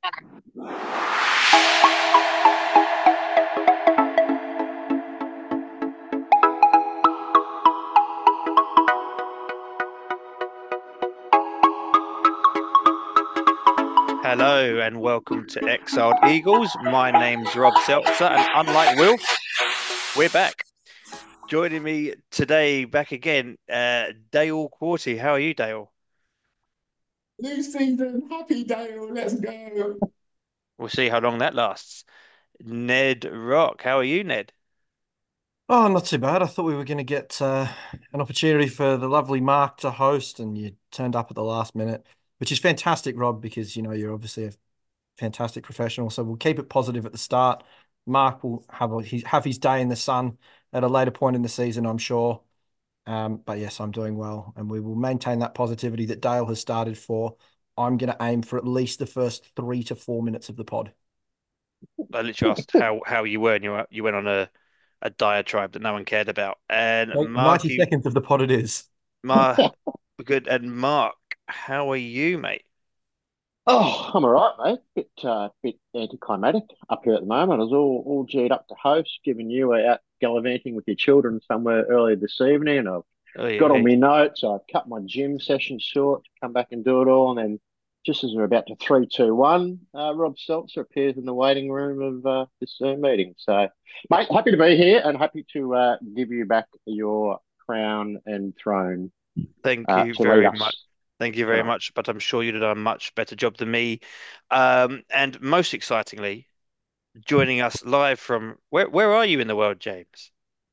Hello and welcome to Exiled Eagles. My name's Rob Seltzer, and unlike Wilf, we're back. Joining me today, back again, Dale Quarty. How are you, Dale? New season, happy Dale, let's go. We'll see how long that lasts. Ned Rock, how are you, Ned? Oh, not too bad. I thought we were going to get an opportunity for the lovely Mark to host, and you turned up at the last minute, which is fantastic, Rob, because you're obviously a fantastic professional. So we'll keep it positive at the start. Mark will have his day in the sun at a later point in the season, I'm sure. But yes, I'm doing well, and we will maintain that positivity that Dale has started for. I'm going to aim for at least the first 3 to 4 minutes of the pod. I literally asked how you were, and you went on a diatribe that no one cared about. And Well, 90 Marky, seconds of the pod it is. Good. And Mark, how are you, mate? Oh, I'm all right, mate. Bit anticlimactic up here at the moment. I was all G'd up to host, given you were out gallivanting with your children somewhere earlier this evening. And I've Oh, got all yeah. my notes. I've cut my gym session short to come back and do it all. And then just as we're about to three, two, one, Rob Seltzer appears in the waiting room of this Zoom meeting. So, mate, happy to be here and happy to give you back your crown and throne Thank you to lead very much. us Thank you very tonight. much, but I'm sure you'd have done a much better job than me. And most excitingly, joining us live from where are you in the world, James?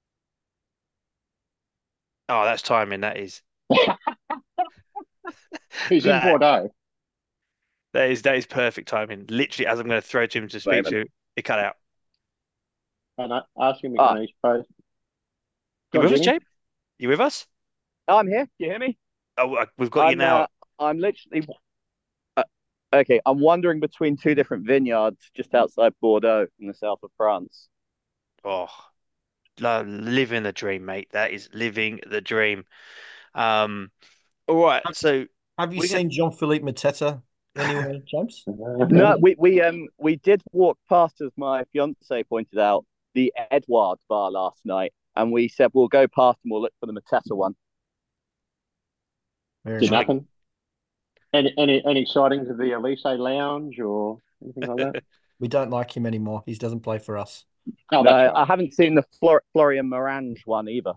Oh, that's timing. That is Who's in that Bordeaux? that is perfect timing. Literally, as I'm going to throw to him to speak Raven. to, it cut out. And asking me Ah, on East Coast. You Go on, with us, Jimmy. James? You with us? I'm here. Do you hear me? Oh, we've got you I'm now. I'm literally uh, okay. I'm wandering between two different vineyards just outside Bordeaux in the south of France. Oh, living the dream, mate. That is living the dream. Um, all right, so Have you we're gonna. seen Jean-Philippe Mateta anywhere, James? No, we did walk past, as my fiance pointed out, the Edouard bar last night, and we said we'll go past and we'll look for the Mateta one. Very Did Shall nice. we? nothing. Any sightings of the Elise Lounge or anything like that? We don't like him anymore. He doesn't play for us. Oh, that's No, right. I haven't seen the Florian Morange one either.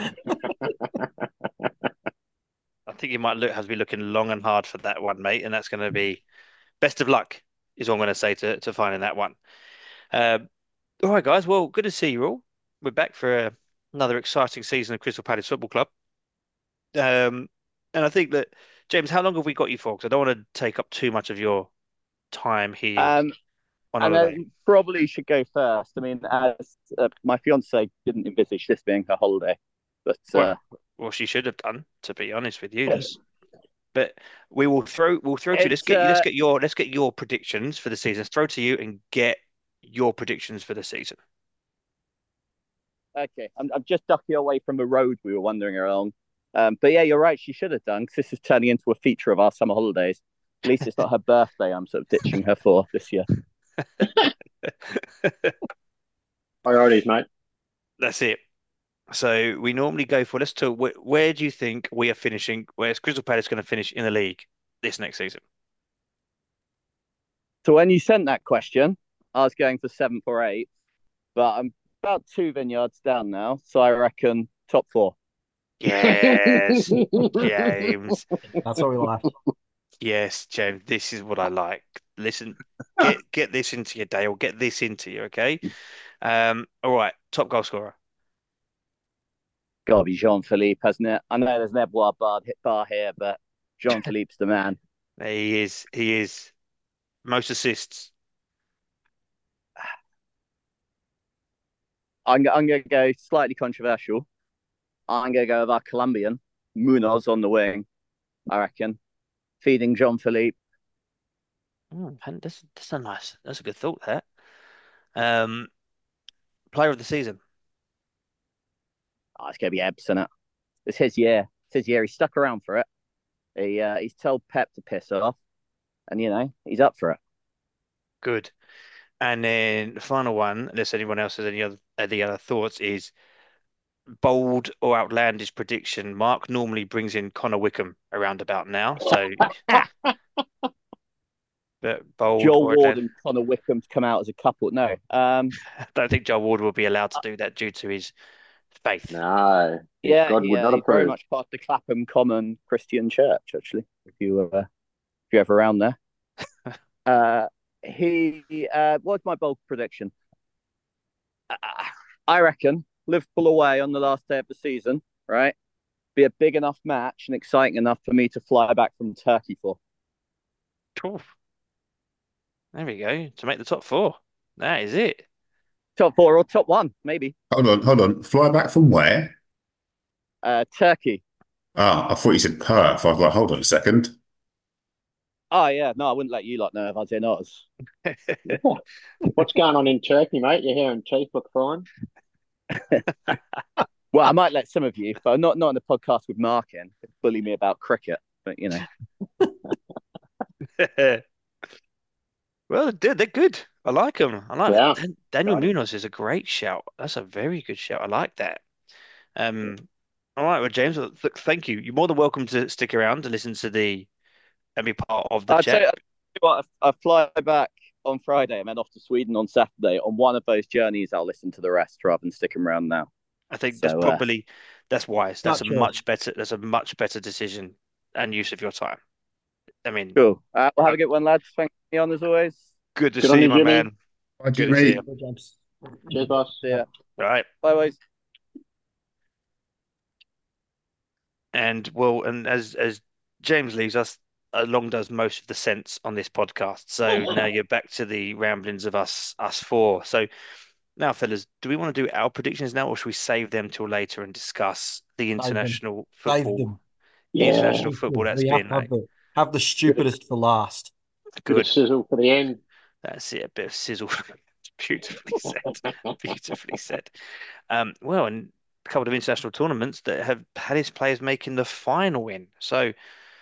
I think you might look has to be looking long and hard for that one, mate, and that's going to be best of luck. Is all I'm going to say to finding that one. Um, all right, guys. Well, good to see you all. We're back for another exciting season of Crystal Palace Football Club. Um, and I think that James, how long have we got you for? Because I don't want to take up too much of your time here Um, on and I holiday. probably should go first. I mean, as my fiance didn't envisage this being her holiday, but Well, well, she should have done, to be honest with you. But we'll throw to you. Let's it's get your predictions for the season. Let's throw to you and get your predictions for the season. okay. I'm just ducking away from the road we were wandering along. But yeah, you're right. She should have done because this is turning into a feature of our summer holidays. At least it's not her birthday. I'm sort of ditching her for this year. Priorities, mate. That's it. So we normally go for let's talk. Where do you think we are finishing? Where's Crystal Palace going to finish in the league this next season? So when you sent that question, I was going for seventh or eighth, but I'm about two vineyards down now, so I reckon top four. Yes, James. That's what we like. Yes, James. This is what I like. Listen, get this into your day, or get this into you, okay? All right. Top goal scorer. Gotta be Jean Philippe, hasn't it? I know there's an Edouard bar here, but Jean Philippe's the man. He is. He is. Most assists. I'm going to go slightly controversial. I'm going to go with our Colombian, Munoz on the wing, I reckon. Feeding Jean Philippe. And that's a nice. That's a good thought. That. Um, Player of the season. Oh, it's going to be Ebbs, isn't it? It's his year. It's his year. He stuck around for it. He's told Pep to piss off, and, he's up for it. Good. And then the final one, unless anyone else has any other thoughts, is bold or outlandish prediction. Mark normally brings in Connor Wickham around about now, so but bold Joel or Ward outlandish. and Connor Wickham to come out as a couple. No. I don't think Joel Ward will be allowed to do that due to his faith. No, Yeah, God would not he's very approve. much part of the Clapham Common Christian Church, actually, if you're ever around there. What's my bold prediction? I reckon Liverpool away on the last day of the season, right? Be a big enough match and exciting enough for me to fly back from Turkey for. Cool. There we go. To make the top four. That is it. Top four or top one, maybe. Hold on. Fly back from where? Turkey. Ah, I thought you said Perth. I was like, hold on a second. Oh, yeah. No, I wouldn't let you lot know if I was in Oz. What's going on in Turkey, mate? Your hair and teeth look fine. Well, I might let some of you, but not in a podcast with Mark in. Bully me about cricket, but you know. Well, they're good. I like them. Yeah. Daniel Right. Munoz is a great shout. That's a very good shout. I like that. Um, all right, well, James, thank you. You're more than welcome to stick around to listen to and be part of the I'd chat. say what I fly back on Friday and then off to Sweden on Saturday. On one of those journeys, I'll listen to the rest rather than sticking around now. I think So, that's wise. That's Not a choice. much better decision and use of your time. I mean, Cool. We'll have a good one, lads. Thanks for being on as always. good to Good see on you, you, my Jimmy. man. Bye, Good to see Jimmy. you. James. Cheers, boss. See ya. All right. Bye, boys. And as James leaves us, along does most of the sense on this podcast. So now you're back to the ramblings of us four. So now, fellas, do we want to do our predictions now, or should we save them till later and discuss the international Save football, them. the Yeah. international football that's We been have have the stupidest for last. Bit of good? sizzle for the end. That's it. A bit of sizzle. Beautifully said. Beautifully said. Well, and a couple of international tournaments that have had his players making the final in. So,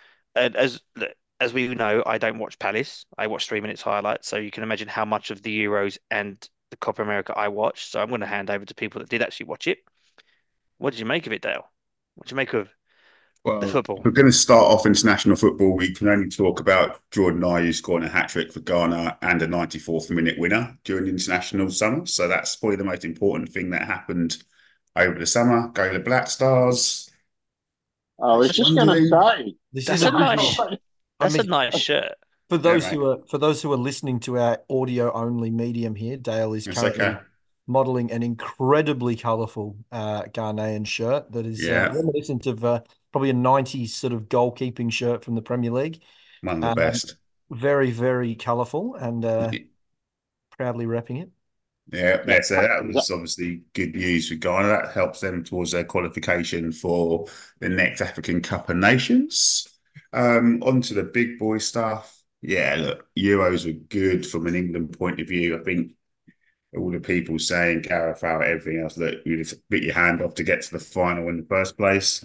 as we know, I don't watch Palace. I watch 3 minutes highlights. So you can imagine how much of the Euros and the Copa America I watched. So I'm going to hand over to people that did actually watch it. What did you make of it, Dale? What did you make of the Well, football? we're going to start off international football. We can only talk about Jordan Ayew scoring a hat-trick for Ghana and a 94th minute winner during the international summer. So that's probably the most important thing that happened over the summer. Go the Black Stars. I was just going to say. This That's is a nice. I That's a mean, nice shirt. for those mate. who are listening to our audio only medium here, Dale is It's currently okay. modeling an incredibly colourful Ghanaian shirt that is Yeah. reminiscent of probably a 90s sort of goalkeeping shirt from the Premier League. One of the best. Very, very colourful and proudly repping it. Yeah, so that was obviously good news for Ghana. That helps them towards their qualification for the next African Cup of Nations. On to the big boy stuff. Yeah, look, Euros were good from an England point of view. I think all the people saying Gareth out, everything else, look, you just bit your hand off to get to the final in the first place.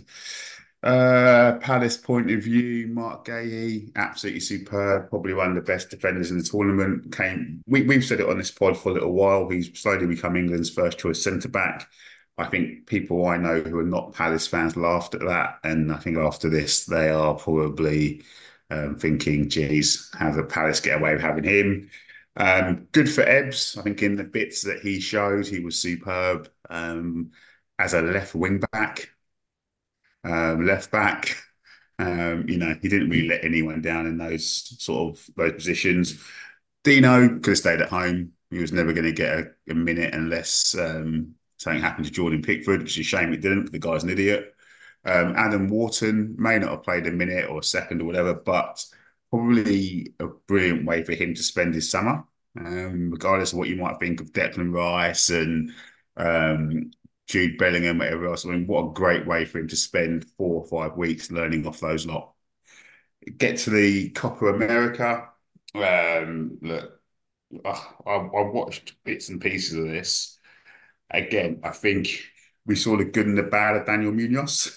Palace point of view, Mark Guéhi, absolutely superb, probably one of the best defenders in the tournament. We've said it on this pod for a little while. He's slowly become England's first choice centre back. I think people I know who are not Palace fans laughed at that, and I think after this they are probably thinking, "Geez, how did Palace get away with having him?" Good for Ebbs. I think in the bits that he showed, he was superb as a left wing back. Left back. He didn't really let anyone down in those positions. Dino could have stayed at home. He was never going to get a minute unless something happened to Jordan Pickford, which is a shame it didn't. The guy's an idiot. Adam Wharton may not have played a minute or a second or whatever, but probably a brilliant way for him to spend his summer. Regardless of what you might think of Declan Rice and Jude Bellingham, whatever else. I mean, what a great way for him to spend 4 or 5 weeks learning off those lot. Get to the Copa America. Look, I watched bits and pieces of this. Again, I think we saw the good and the bad of Daniel Munoz.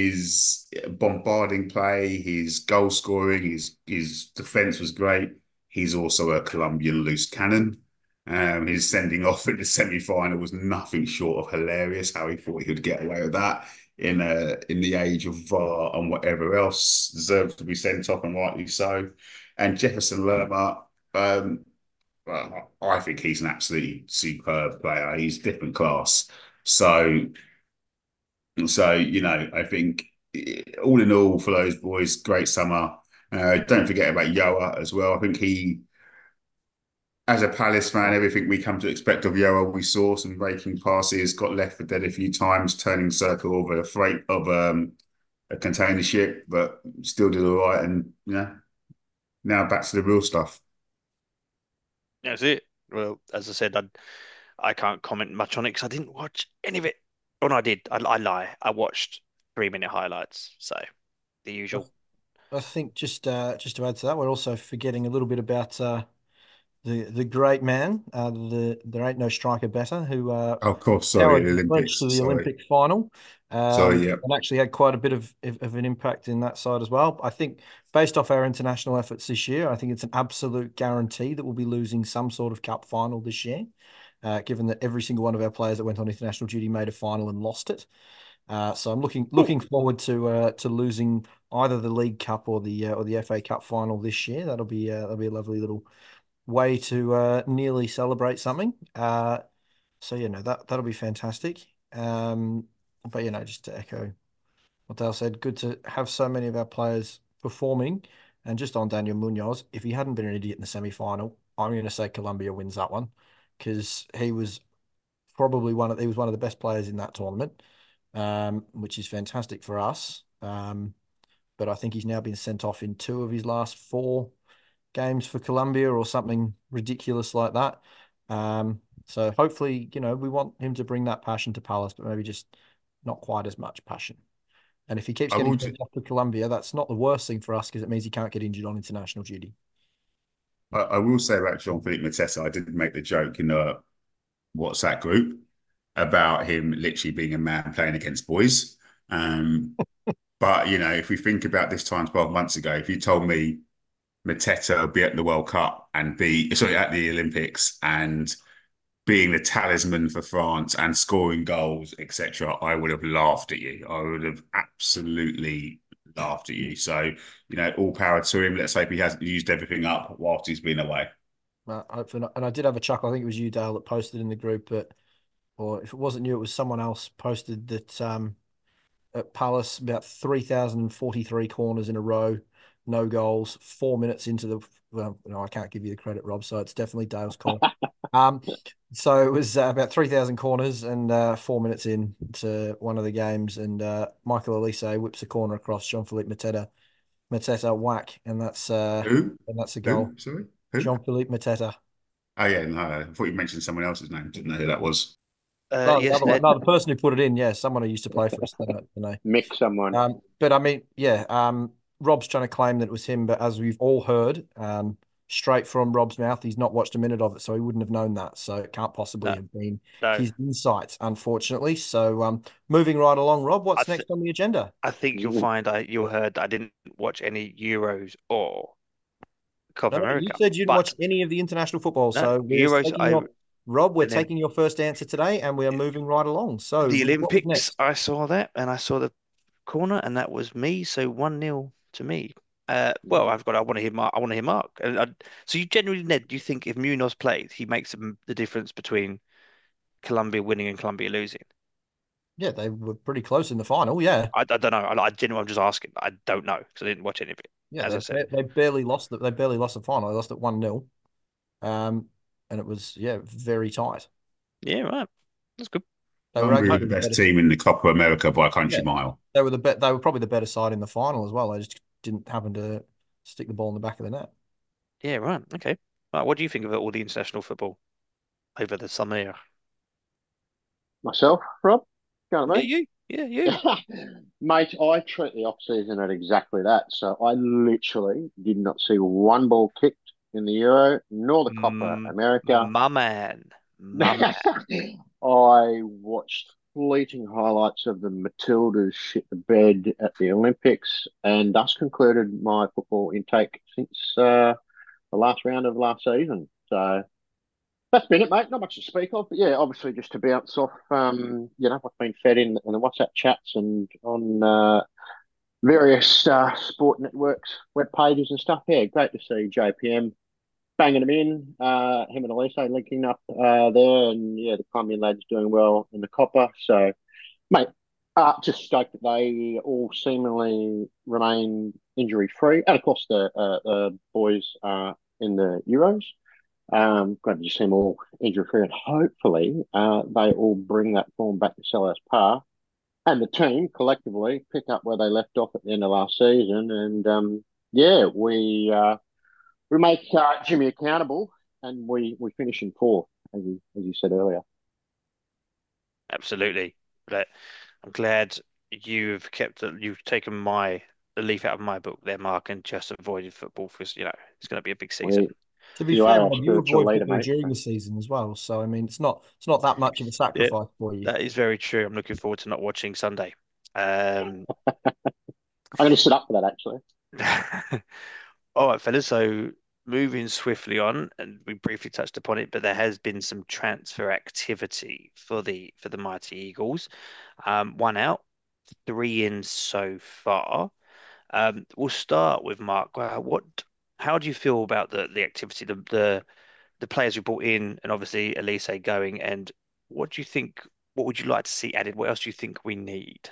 His bombarding play, his goal scoring, his defense was great. he's also a Colombian loose cannon. His sending off at the semi-final was nothing short of hilarious. How he thought he would get away with that in the age of VAR and whatever else, deserves to be sent off, and rightly so. And Jefferson Lerma, I think he's an absolutely superb player. He's different class. So, I think all in all for those boys, great summer. Don't forget about Yoa as well. I think he, as a Palace fan, everything we come to expect of Yoa, we saw some raking passes, got left for dead a few times, turning circle over a freight of a container ship, but still did all right. And now back to the real stuff. That's it. Well, as I said, I can't comment much on it because I didn't watch any of it. Oh, no, I did. I lie. I watched 3 minute highlights. So the usual. I think just to add to that, we're also forgetting a little bit about the great man. There ain't no striker better, who Of course, sorry, powered the the French Olympics. to the Sorry, Olympic final, sorry, yeah. and actually had quite a bit of an impact in that side as well. I think based off our international efforts this year, I think it's an absolute guarantee that we'll be losing some sort of cup final this year, given that every single one of our players that went on international duty made a final and lost it. So I'm looking forward to losing either the League Cup or the FA Cup final this year. That'll be a lovely little way to nearly celebrate something. So no, that'll be fantastic. But just to echo what Dale said, good to have so many of our players performing. And just on Daniel Munoz, if he hadn't been an idiot in the semi-final, I'm going to say Colombia wins that one, because he was one of the best players in that tournament, which is fantastic for us. But I think he's now been sent off in 2 of his last 4 games for Colombia or something ridiculous like that. So hopefully, we want him to bring that passion to Palace, but maybe just not quite as much passion. And if he keeps I getting will. sent off to Colombia, that's not the worst thing for us, because it means he can't get injured on international duty. I will say about Jean-Philippe Mateta, I did make the joke in the WhatsApp group about him literally being a man playing against boys. But if we think about this time 12 months ago, if you told me Mateta would be at the World Cup and at the Olympics and being the talisman for France and scoring goals, etc., I would have laughed at you. I would have absolutely laughed at you. So, all power to him. Let's hope he hasn't used everything up whilst he's been away. Hopefully not. And I did have a chuckle. I think it was you, Dale, that posted in the group, or if it wasn't you, it was someone else posted that at Palace, about 3,043 corners in a row, no goals, 4 minutes into the. Well, I can't give you the credit, Rob, so it's definitely Dale's call. So it was about 3,000 corners and 4 minutes into one of the games, and Michael Olise whips a corner across Jean-Philippe Mateta whack, and that's Who? and that's a goal. Who? Sorry? Who? Jean-Philippe Mateta. Oh, yeah, no, I thought you mentioned someone else's name. Didn't know who that was. No, Yes, the person who put it in, someone who used to play for us. Mick someone. But I mean, Rob's trying to claim that it was him, but as we've all heard, straight from Rob's mouth, he's not watched a minute of it, so he wouldn't have known that. So it can't possibly have been his insights, unfortunately. So moving right along, Rob, what's next on the agenda? I think you'll find you heard I didn't watch any Euros or Copa America. You said you didn't watch any of the international football, so Euros. Rob, we're taking your first answer today, and we are moving right along. So the Olympics, next? I saw that, and I saw the corner, and that was me. So 1-0 to me. Well, I want to hear Mark. I want to hear Mark. So you generally, Ned, do you think if Munoz played, he makes the difference between Colombia winning and Colombia losing? Yeah, they were pretty close in the final. Yeah, I don't know. I genuinely, I'm just asking. I don't know because I didn't watch any of it. yeah, as I said, they barely lost. They barely lost the final. They lost at 1-0, and it was very tight. Yeah, right. That's good. They Colombia were the best team in the Copa America by a country mile. They were They were probably the better side in the final as well. They just didn't happen to stick the ball in the back of the net. Yeah, right. Okay. Right. What do you think of all the international football over the summer? Myself, Rob? Go on, mate. You. Yeah, you. Mate, I treat the off-season at exactly that. So I literally did not see one ball kicked in the Euro, nor the Copa America. My man. I watched fleeting highlights of the Matildas shit the bed at the Olympics, and thus concluded my football intake since the last round of last season. So that's been it, mate. Not much to speak of, but yeah, obviously just to bounce off, what's been fed in the WhatsApp chats and on various sport networks, web pages and stuff. Yeah, great to see JPM banging them in. Him and Elise linking up there, and yeah, the Colombian lads doing well in the Copper. So, mate, just stoked that they all seemingly remain injury free, and of course the boys in the Euros. Glad to see them all injury free, and hopefully they all bring that form back to Sellers Par, and the team collectively pick up where they left off at the end of last season. And yeah, we make Jimmy accountable, and we finish in fourth, as you said earlier. Absolutely. But I'm glad you've taken the leaf out of my book there, Mark, and just avoided football because it's going to be a big season. To be You fair, are our Rob, you spiritual avoid leader, football mate. during the season as well. So I mean, it's not that much of a Yeah, sacrifice for you. that is very true. I'm looking forward to not watching Sunday. I'm going to sit up for that, actually. All right, fellas. So moving swiftly on, and we briefly touched upon it, but there has been some transfer activity for the Mighty Eagles. One out, three in so far. We'll start with Mark. How do you feel about the activity, the players we brought in, and obviously Elise going, and what do you think? What would you like to see added? What else do you think we need?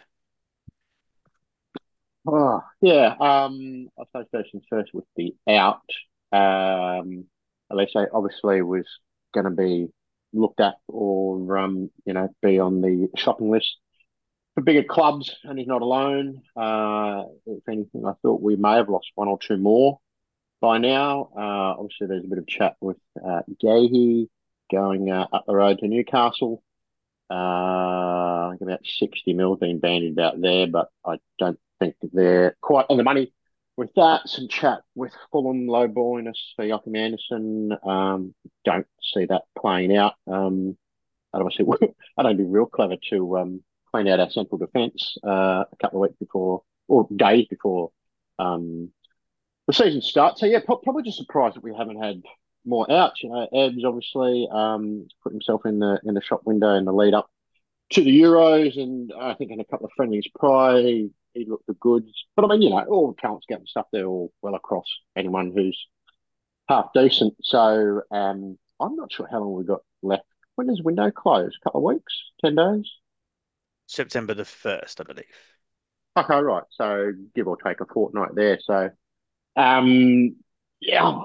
Oh, yeah. I suppose first and first with the out. Elise obviously was going to be looked at or be on the shopping list for bigger clubs, and he's not alone. If anything, I thought we may have lost one or two more by now. Obviously, there's a bit of chat with Gahey going up the road to Newcastle. I think about 60 mil being bandied about there, but I don't think they're quite on the money with that. Some chat with Fulham lowballing us for Joachim Anderson. Don't see that playing out. And obviously, I don't be real clever to clean out our central defence a couple of weeks before or days before the season starts. So yeah, probably just surprised that we haven't had more outs. Ebbs obviously put himself in the shop window in the lead up to the Euros, and I think in a couple of friendlies prior, he looked the goods. But I mean, all the talent scout and stuff, they're all well across anyone who's half decent. So I'm not sure how long we've got left. When does the window close? A couple of weeks? 10 days? September the 1st, I believe. Okay, right. So give or take a fortnight there. So, um, yeah,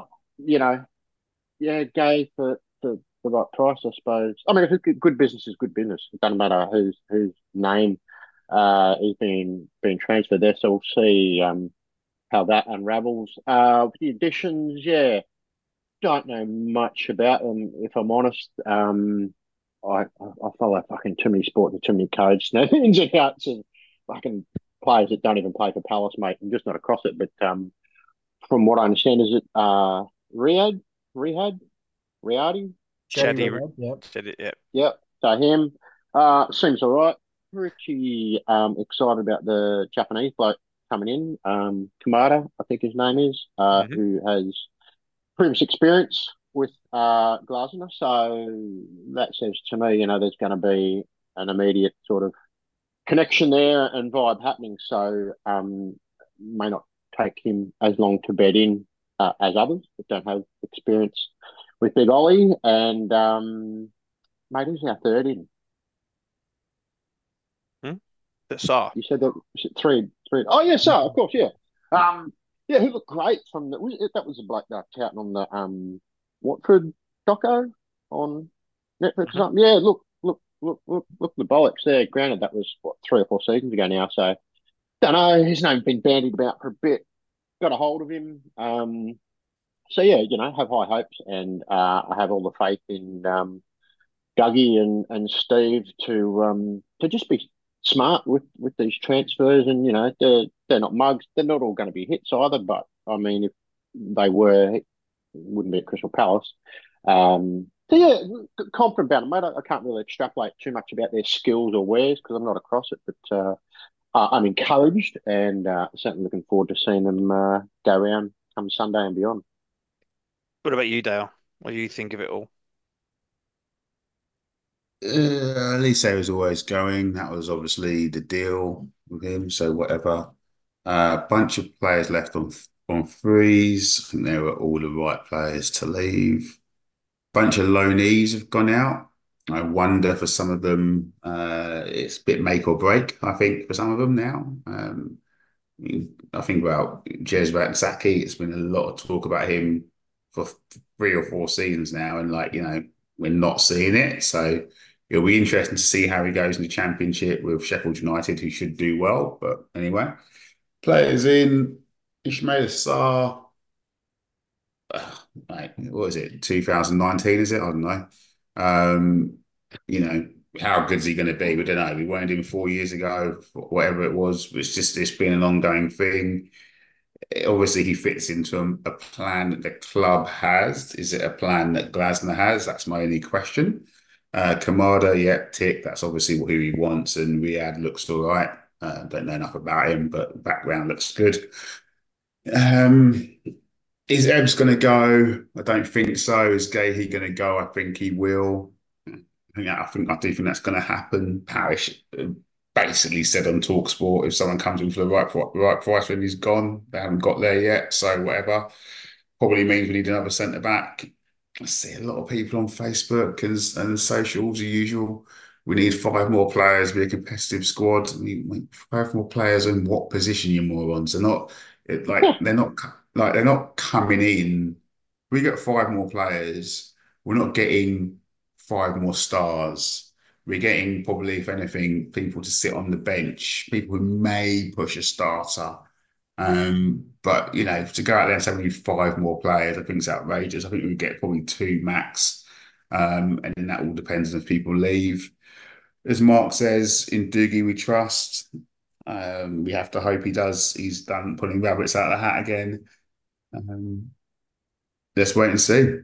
Gay for the right price, I suppose. I mean, if it's good business is good business. It doesn't matter whose name is being transferred there. So we'll see how that unravels. With the additions, yeah, don't know much about them if I'm honest. I follow fucking too many sports and too many codes, no ins and outs of fucking players that don't even play for Palace, mate. I'm just not across it. But from what I understand, is it Riyad, Riadi? Shadi, Yep. Shadi, yeah. Yep. So him seems all right. Pretty excited about the Japanese bloke coming in, Kamada, I think his name is, who has previous experience with Glasner. So that says to me, there's going to be an immediate sort of connection there and vibe happening. So may not take him as long to bed in as others that don't have experience with Big Ollie. And mate, who's our third in? That Saar. You said that three. Oh yeah, so of course, yeah. Yeah, he looked great from that was the bloke that touting on the Watford doco on Netflix or something. Yeah, look the bollocks there. Granted, that was what 3 or 4 seasons ago now. So don't know. His name's been bandied about for a bit. Got a hold of him. So yeah, have high hopes, and I have all the faith in Dougie and Steve to just be smart with these transfers, and they're not mugs. They're not all going to be hits either. But I mean, if they were, it wouldn't be at Crystal Palace. So yeah, confident about them, mate. I can't really extrapolate too much about their skills or wares because I'm not across it. But I'm encouraged and certainly looking forward to seeing them go around come Sunday and beyond. What about you, Dale? What do you think of it all? Elise was always going. That was obviously the deal with him. So whatever. Bunch of players left on freeze. I think they were all the right players to leave. Bunch of loanees have gone out. I wonder for some of them, it's a bit make or break, I think, for some of them now. I think about Jezrat Zaki. It's been a lot of talk about him for 3 or 4 seasons now, and we're not seeing it. So it'll be interesting to see how he goes in the Championship with Sheffield United, who should do well. But anyway, players in Ismail Sarr. What is it? 2019, is it? I don't know. Um, how good is he going to be? We don't know. We wanted him 4 years ago, whatever it was. It's been an ongoing thing. Obviously, he fits into a plan that the club has. Is it a plan that Glasner has? That's my only question. Kamada, yeah, tick. That's obviously who he wants, and Riyadh looks all right. Don't know enough about him, but background looks good. Um, is Ebbs going to go? I don't think so. Is Gahey going to go? I think he will. I do think that's going to happen. Parish basically said on TalkSport, if someone comes in for the right price when he's gone, they haven't got there yet. So whatever. Probably means we need another centre back. I see a lot of people on Facebook and socials, as usual. We need 5 more players, be a competitive squad. We need 5 more players in what position, you morons? They're not coming in. We get 5 more players. We're not getting 5 more stars. We're getting probably, if anything, people to sit on the bench, people who may push a starter. But to go out there and say we need 5 more players, I think it's outrageous. I think we get probably 2 max. And then that all depends on if people leave. As Mark says, in Doogie we trust. We have to hope he's done pulling rabbits out of the hat again. Um, let's wait and see.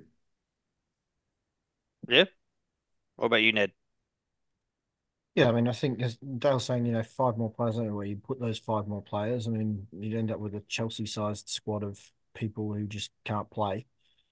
Yeah. What about you, Ned? Yeah, I mean, I think as Dale's saying, 5 more players. I don't know where you put those 5 more players. I mean, you'd end up with a Chelsea-sized squad of people who just can't play.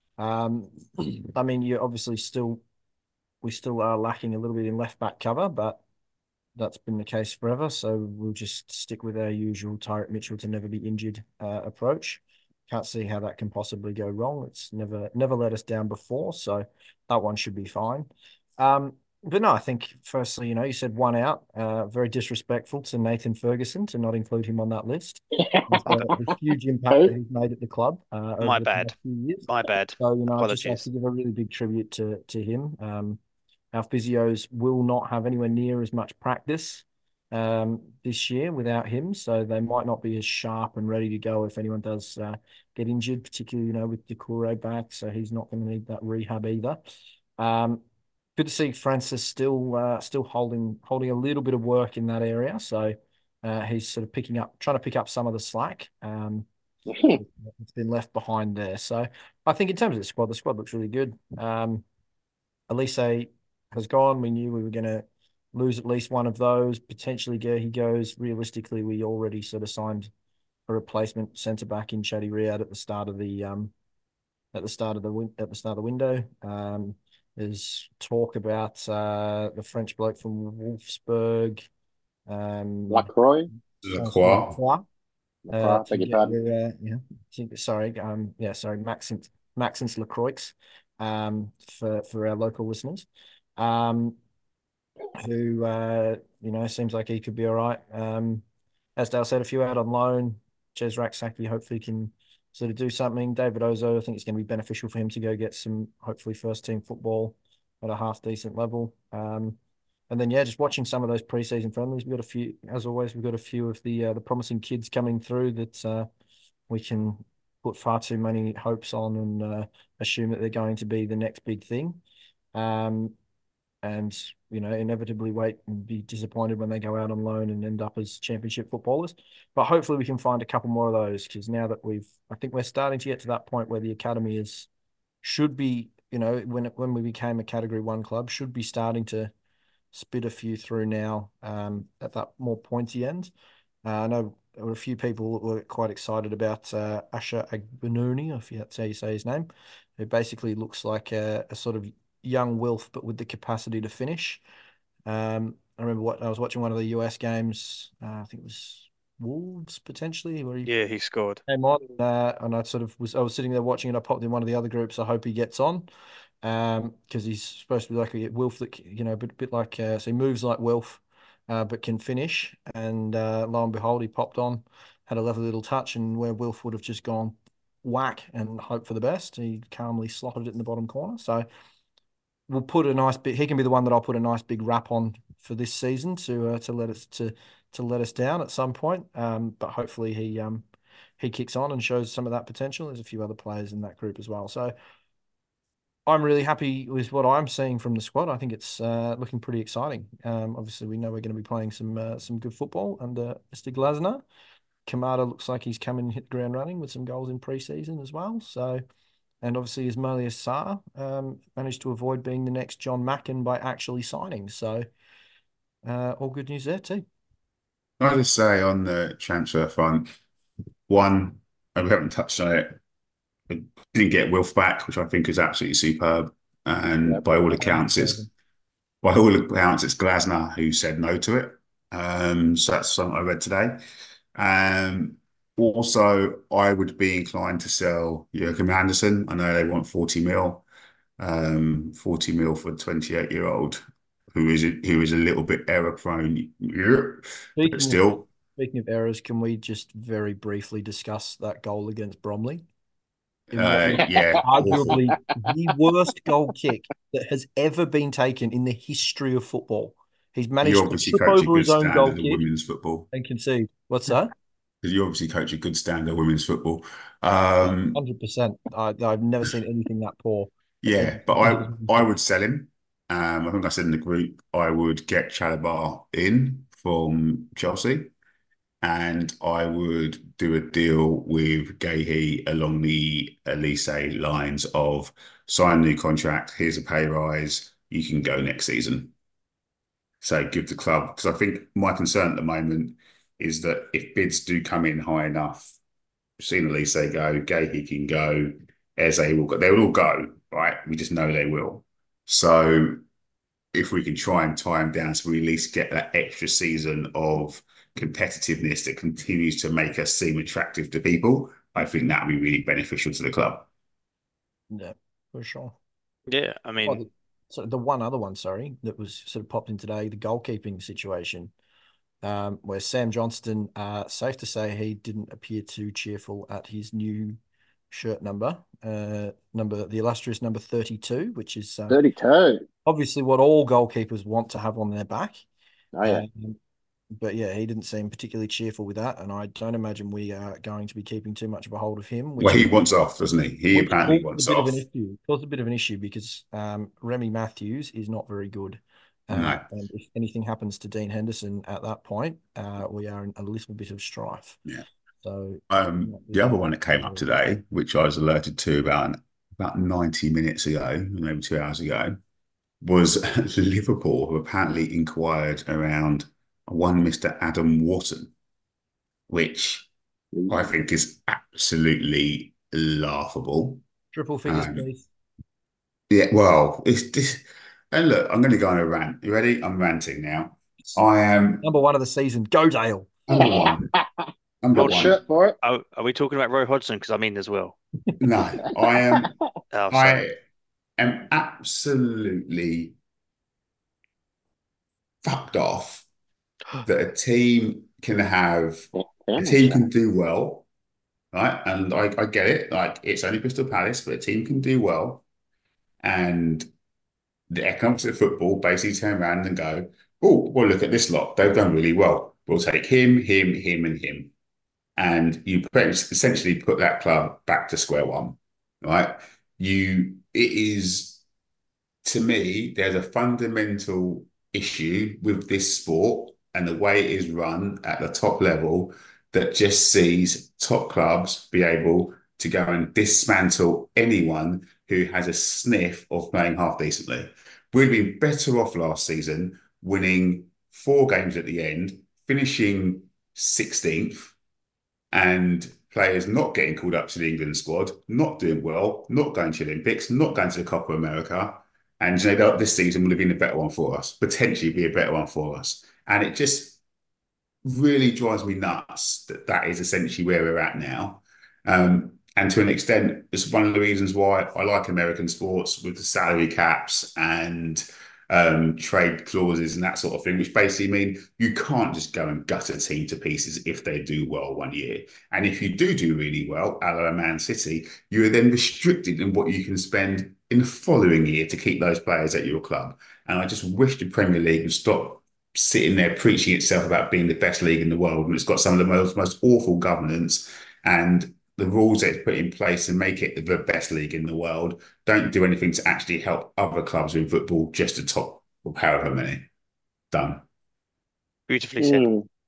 I mean, we still are lacking a little bit in left back cover, but that's been the case forever. So we'll just stick with our usual Tyrick Mitchell to never be injured approach. Can't see how that can possibly go wrong. It's never let us down before, so that one should be fine. But no, I think firstly, you said one out. Very disrespectful to Nathan Ferguson to not include him on that list. The huge impact that he's made at the club over My the bad. past few years. My bad. So, I'd just like Apologies. to give a really big tribute to him. Our physios will not have anywhere near as much practice this year without him, so they might not be as sharp and ready to go if anyone does get injured, particularly, with Doucouré back, so he's not going to need that rehab either. Good to see Francis still holding a little bit of work in that area, so he's sort of trying to pick up some of the slack. It's been left behind there. So I think in terms of the squad looks really good. Elise has gone. We knew we were going to lose at least one of those. Potentially, he goes. Realistically, we already sort of signed a replacement centre back in Chatty Riyad at the start of the window. There's talk about the French bloke from Wolfsburg. Lacroix. Lacroix. Lacroix, beg your pardon. Sorry, Maxence Lacroix, for our local listeners, who seems like he could be all right. As Dale said, a few out on loan. Jezrak Saki hopefully can sort of do something. David Ozo, I think it's going to be beneficial for him to go get some hopefully first team football at a half decent level. And then just watching some of those preseason friendlies, we've got a few, as always, we've got a few of the promising kids coming through that we can put far too many hopes on and assume that they're going to be the next big thing. And inevitably wait and be disappointed when they go out on loan and end up as championship footballers. But hopefully we can find a couple more of those, because now that I think we're starting to get to that point where the academy should be, when we became a Category 1 club, should be starting to spit a few through now at that more pointy end. I know there were a few people that were quite excited about Asher Agbenuni, if that's how you say his name, who basically looks like a sort of young Wilf, but with the capacity to finish. I remember I was watching one of the US games. I think it was Wolves potentially, where he Yeah, he scored. came on, and I was sitting there watching it. I popped in one of the other groups. I hope he gets on, because he's supposed to be like a Wilf that a bit like so he moves like Wilf, but can finish. And lo and behold, he popped on, had a lovely little touch, and where Wilf would have just gone whack and hope for the best, he calmly slotted it in the bottom corner. So we'll put a nice bit. He can be the one that I'll put a nice big wrap on for this season to let us down at some point. But hopefully he kicks on and shows some of that potential. There's a few other players in that group as well. So I'm really happy with what I'm seeing from the squad. I think it's looking pretty exciting. Obviously, we know we're going to be playing some good football under Mr. Glasner. Kamada looks like he's come and hit the ground running with some goals in pre-season as well. So, and obviously Ismaila Sarr managed to avoid being the next John Mackin by actually signing. So, all good news there too. I just say on the transfer front, one, and we haven't touched on it, we didn't get Wilf back, which I think is absolutely superb. And Yep. by all accounts, it's Glasner who said no to it. So that's something I read today. Also, I would be inclined to sell Joachim Andersen. I know they want 40 mil, 40 mil for a 28-year-old who is a little bit error prone, but still. Speaking of errors, can we just very briefly discuss that goal against Bromley? Yeah, Arguably the worst goal kick that has ever been taken in the history of football. He's managed You to obviously trip coach a over good his own goal standard of kick women's football. and concede. What's that? Because you obviously coach a good standard of women's football. 100%. I've never seen anything that poor. Yeah, but I would sell him. I think I said in the group I would get Chalobah in from Chelsea, and I would do a deal with Gahey along the Elise lines of sign a new contract, here's a pay rise, you can go next season. So give the club, because I think my concern at the moment is that if bids do come in high enough, we've seen Elise go, Gahey can go, Eze will go, they will all go, right? We just know they will. So if we can try and tie them down so we at least get that extra season of competitiveness that continues to make us seem attractive to people, I think that would be really beneficial to the club. Yeah, for sure. Yeah, I mean, so the one other one, sorry, that was sort of popped in today, the goalkeeping situation, where Sam Johnston, safe to say he didn't appear too cheerful at his new shirt number, the illustrious number 32, which is 32. obviously what all goalkeepers want to have on their back. Oh, yeah. But yeah, he didn't seem particularly cheerful with that, and I don't imagine we are going to be keeping too much of a hold of him. Well, he wants off, doesn't he? He apparently wants off. Caused a bit of an issue because Remy Matthews is not very good. No. And if anything happens to Dean Henderson at that point, we are in a little bit of strife. Yeah. So the other one that came up today, which I was alerted to about 90 minutes ago, maybe 2 hours ago, was Liverpool, who apparently inquired around one Mr. Adam Wharton, which I think is absolutely laughable. Triple figures, please. Yeah, well, it's this. And look, I'm going to go on a rant. You ready? I'm ranting now. I am number one of the season. Go Dale. Number one. Number one. Shirt for it. are we talking about Roy Hodgson? Because I'm in as well. No, I am. I am absolutely fucked off that a team can do well, right? And I get it. Like, it's only Crystal Palace, but a team can do well, and the economics of football basically turn around and go, oh, well, look at this lot. They've done really well. We'll take him, and him. And you essentially put that club back to square one, right? It is, to me, there's a fundamental issue with this sport and the way it is run at the top level that just sees top clubs be able to go and dismantle anyone who has a sniff of playing half decently. We'd been better off last season winning 4 games at the end, finishing 16th, and players not getting called up to the England squad, not doing well, not going to the Olympics, not going to the Copa America. And this season would have been a better one for us, potentially be a better one for us. And it just really drives me nuts that that is essentially where we're at now. And to an extent, it's one of the reasons why I like American sports with the salary caps and trade clauses and that sort of thing, which basically mean you can't just go and gut a team to pieces if they do well one year. And if you do really well, a la Man City, you are then restricted in what you can spend in the following year to keep those players at your club. And I just wish the Premier League would stop sitting there preaching itself about being the best league in the world when it's got some of the most awful governance, and the rules that it's put in place to make it the best league in the world don't do anything to actually help other clubs in football just to top of however many. Done. Beautifully said.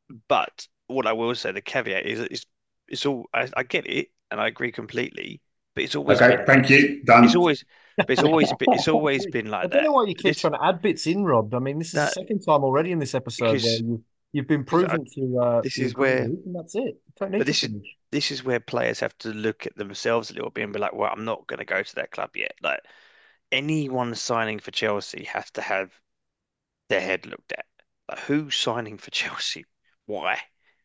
But what I will say, the caveat is it's all I get it and I agree completely, but it's always Okay, been, thank you. Done. it's always been like I that. don't know why you keep trying to add bits in, Rob. I mean, this is the second time already in this episode where you've been proven to. This is where, and that's it. Don't need but to finish. this is where players have to look at themselves a little bit and be like, well, I'm not going to go to that club yet. Like anyone signing for Chelsea has to have their head looked at. Like who's signing for Chelsea? Why?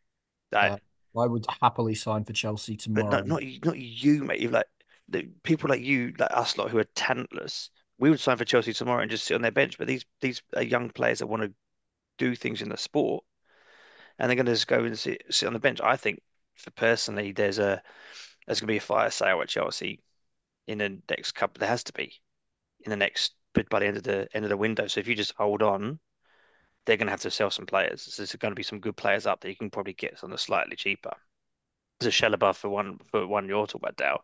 Like, I would happily sign for Chelsea tomorrow. But not you, mate. You're like people like you, like us, lot who are talentless. We would sign for Chelsea tomorrow and just sit on their bench. But these are young players that want to do things in the sport, and they're going to just go and sit on the bench. I think, for personally, there's going to be a fire sale at Chelsea in the next couple. There has to be in the next, but by the end of the window. So if you just hold on, they're going to have to sell some players. So there's going to be some good players up that you can probably get something slightly cheaper. There's a Chalobah for one you're talking about, Dale.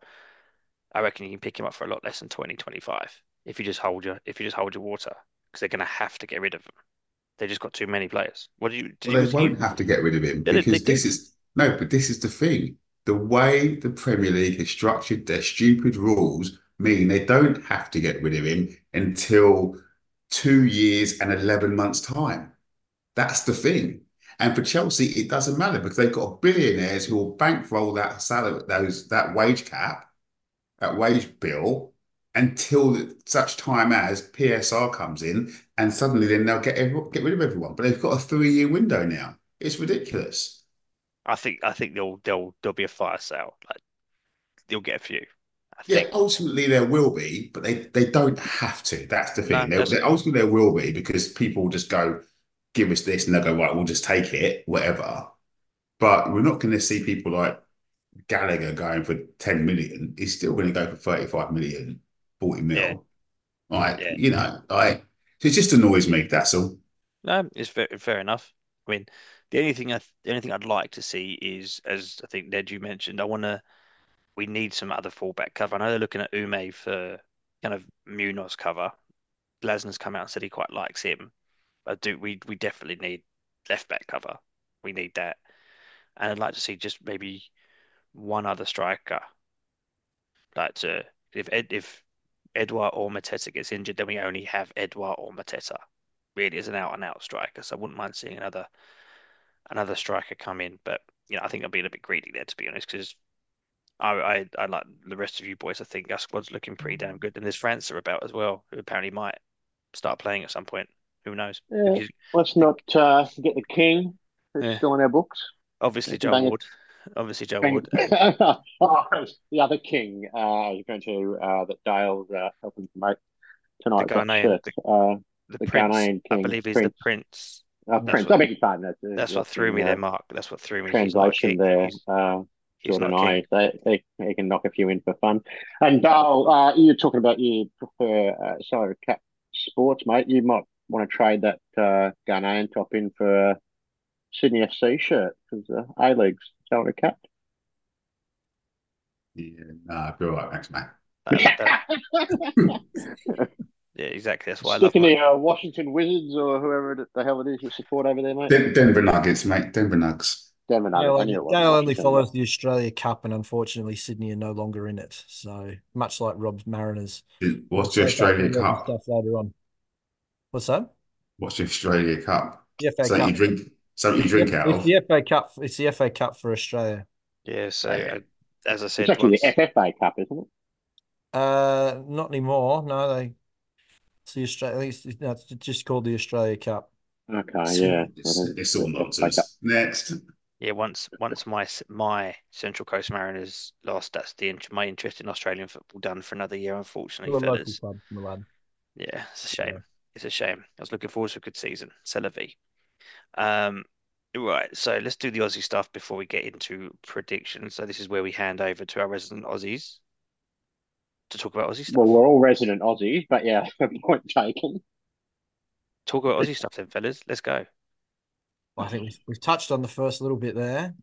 I reckon you can pick him up for a lot less than 2025 if you just hold your water, because they're going to have to get rid of him. They've just got too many players. They won't have to get rid of him because this is the thing. The way the Premier League has structured their stupid rules mean they don't have to get rid of him until 2 years and 11 months time. That's the thing. And for Chelsea, it doesn't matter because they've got billionaires who will bankroll that salary, that wage cap, that wage bill, until such time as PSR comes in, and suddenly then they'll get rid of everyone. But they've got a 3-year window now. It's ridiculous. I think there'll be a fire sale. Like you'll get a few. Yeah, ultimately there will be, but they don't have to. That's the thing. No, Ultimately there will be because people will just go, give us this, and they'll go, right, we'll just take it, whatever. But we're not going to see people like Gallagher going for 10 million. He's still going to go for 35 million, 40 mil. Yeah. Like, it just annoys me. That's all. No, it's fair enough. I mean, the only thing I'd like to see is, as I think Ned, you mentioned, we need some other fullback cover. I know they're looking at Ume for kind of Munoz cover. Glasner's come out and said he quite likes him. But we definitely need left back cover. We need that. And I'd like to see just maybe one other striker. Like if Edouard or Mateta gets injured, then we only have Edouard or Mateta really as an out and out striker. So I wouldn't mind seeing another striker come in. But I think I'm being a bit greedy there, to be honest, because I like the rest of you boys. I think our squad's looking pretty damn good. And there's França about as well, who apparently might start playing at some point. Who knows? Yeah. Let's not forget the king who's still in our books. Obviously, Joe Ward. Obviously, Joe Ward. The other king I was going to that Dale's helping promote tonight. The Ghanaian, the Prince. Ghanaian king. I believe he's the Prince. Prince. I beg your pardon. That's what threw me there, Mark. That's what threw me. Translation there. Jordan and they can knock a few in for fun. And Dale, you're talking about you prefer salary cap sports, mate. You might want to trade that Ghanaian top in for a Sydney FC shirt because A-League's salary cap. Yeah, no, I feel like thanks, mate. Yeah, exactly. That's why Sticking the Washington Wizards or whoever the hell it is you support over there, mate. Denver Nuggets, mate. Denver Nuggets. Denver Nuggets. Dale only follows the Australia Cup, and unfortunately, Sydney are no longer in it. So much like Rob's Mariners. What's the Australia Cup? Stuff later on. What's that? What's the Australia Cup? The FA Cup. You drink out of? It's the FA Cup. It's the FA Cup for Australia. Yeah, so Yeah. as I It's said actually the once, FFA Cup, isn't it? Not anymore. No, it's the Australia. No, it's just called the Australia Cup. Okay, yeah. It's all The FFA Cup. nonsense. Next. yeah, once my Central Coast Mariners lost, that's my interest in Australian football done for another year, unfortunately, Still a local fellas. club, my lad. Yeah, it's a Yeah. shame. It's a shame. I was looking forward to a good season. C'est la vie. Um, right, so let's do the Aussie stuff before we get into predictions. So this is where we hand over to our resident Aussies to talk about Aussie Well, stuff. we're all resident Aussies, but yeah, point taken. Talk about Aussie stuff then, fellas. Let's go. Well, I think we've touched on the first little bit there.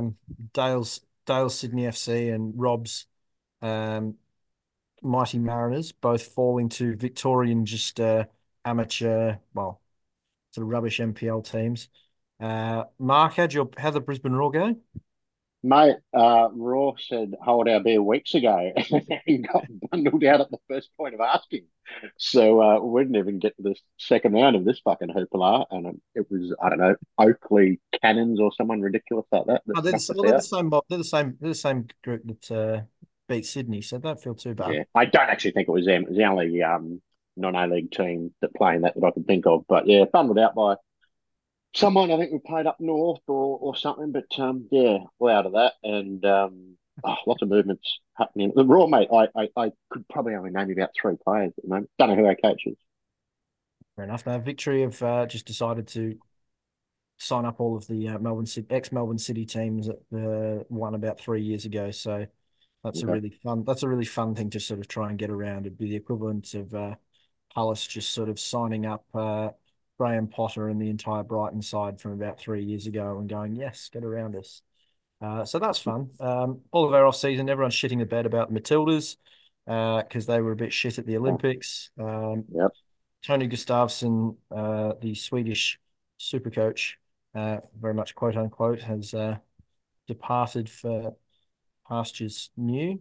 Dale's Sydney FC and Rob's um, Mighty Mariners both falling to Victorian, just amateur, well, sort of rubbish MPL teams. Mark, how'd the Brisbane Roar go? Mate, Raw said hold our beer weeks ago and got bundled out at the first point of asking. So we didn't even get to the second round of this fucking hoopla. And it was, I don't know, Oakley Cannons or someone ridiculous like that Oh, knocked us they're the out. same mob. They're the same group that beat Sydney, so don't feel too bad. Yeah, I don't actually think it was them. It was the only non-A-League team that playing that I can think of. But yeah, bundled out by someone I think we played up north or something, but yeah, well out of that and lots of movements happening. The Raw, mate, I could probably only name about three players at the moment. Don't know who our coach is. Fair enough. Now, Victory have just decided to sign up all of the ex-Melbourne City teams that won about 3 years ago. So Okay. That's a really fun thing to sort of try and get around. It'd be the equivalent of Palace just sort of signing up Graham Potter and the entire Brighton side from about 3 years ago and going, yes, get around us. So that's fun. All of our off season, everyone's shitting the bed about the Matildas because they were a bit shit at the Olympics. Yep. Tony Gustafsson, the Swedish super coach, very much quote unquote, has departed for pastures new.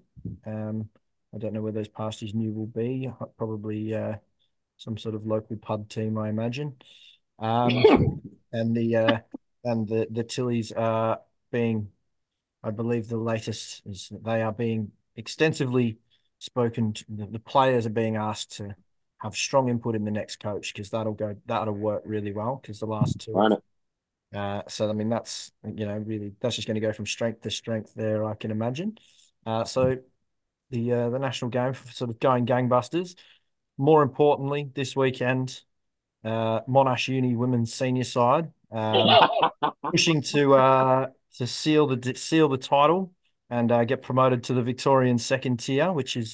I don't know where those pastures new will be. Probably some sort of local pub team, I imagine. And the Tillies are being, I believe, the latest is that they are being extensively spoken to. The players are being asked to have strong input in the next coach because that'll work really well because the last two Right. so I mean that's really that's just going to go from strength to strength there, I can imagine. So the national game for sort of going gangbusters. More importantly, this weekend, Monash Uni women's senior side pushing to seal the title and get promoted to the Victorian second tier, which is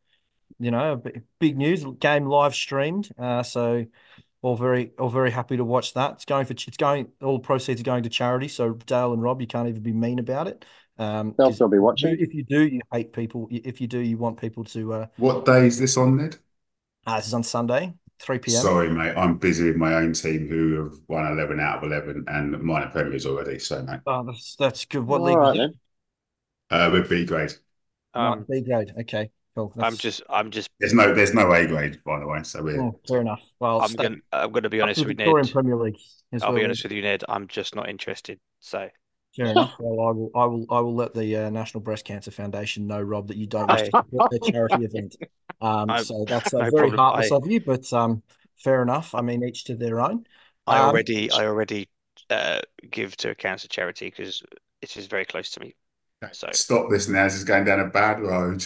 big news. Game live streamed, so all very happy to watch that. All the proceeds are going to charity. So Dale and Rob, you can't even be mean about it. They'll 'Cause still be watching. if you do, you hate people. If you do, you want people to. What day is this on, Ned? This is on Sunday, 3 p.m. Sorry, mate. I'm busy with my own team who have won 11 out of 11 and minor premiers already. So, mate. Oh, that's good. What All league was right it? then. With B grade. Um, B grade. Okay, cool. I'm just There's no A grade, by the way. So we're Fair enough. Well, I'm gonna be up to honest the with Victorian Ned. Premier League is I'll where be we're. honest with you, Ned. I'm just not interested. So Fair enough. Well, I will let the National Breast Cancer Foundation know, Rob, that you don't wish to I support their charity event. I So that's no very problem. heartless of you, but fair enough. I mean, each to their own. Um, I already give to a cancer charity because it is very close to me. So stop this now. This is going down a bad road.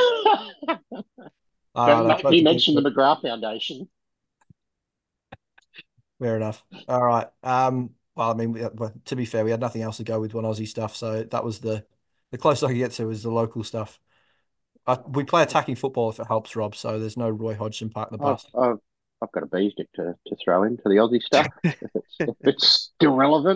all right, He mentioned the McGrath Foundation. fair enough. All right. Well, I mean, to be fair, we had nothing else to go with one Aussie stuff, so that was the closest I could get to was the local stuff. We play attacking football if it helps, Rob. So there's no Roy Hodgson park the bus. I've got a bees dick to throw into the Aussie stuff if it's still relevant.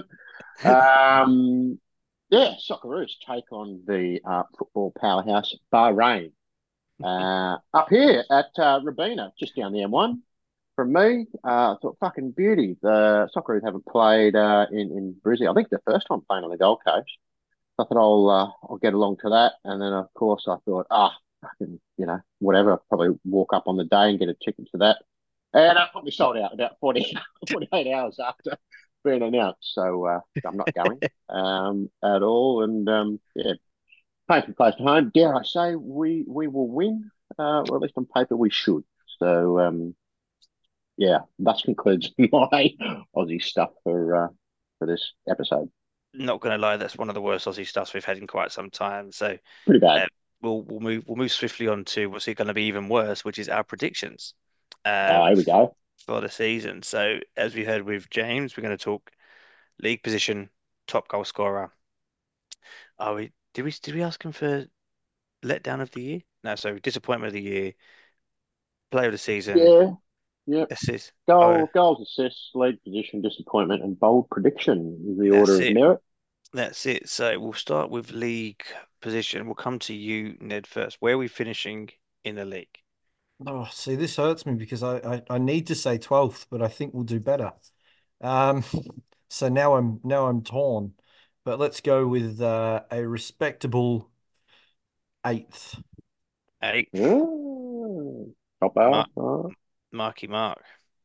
Yeah, Socceroos take on the football powerhouse Bahrain up here at Rabina, just down the M1. From me, I thought fucking beauty. The Socceroos haven't played in Brisbane. I think the first time playing on the Gold Coast. I thought I'll get along to that, and then of course I thought fucking whatever. I'll probably walk up on the day and get a ticket to that, and I probably sold out about 48 hours after. been announced, so I'm not going at all. And yeah, paper close to home. Dare I say we will win, or at least on paper we should. So yeah, that concludes my Aussie stuff for this episode. Not going to lie, that's one of the worst Aussie stuffs we've had in quite some time. So Pretty bad. we'll move swiftly on to what's going to be even worse, which is our predictions Here we go. for the season. So as we heard with James, we're going to talk league position, top goal scorer. Did we ask him for letdown of the year? No, so disappointment of the year, player of the season, Yeah, yeah. assist. Oh, Goals, assists, lead position, disappointment, and bold prediction is the that's order of it. merit. That's it. So we'll start with league position. We'll come to you, Ned, first. Where are we finishing in the league? Oh, see, this hurts me because I need to say 12th, but I think we'll do better. Um, so now I'm torn, but let's go with a respectable 8th. Eighth. Top out. Marky Mark.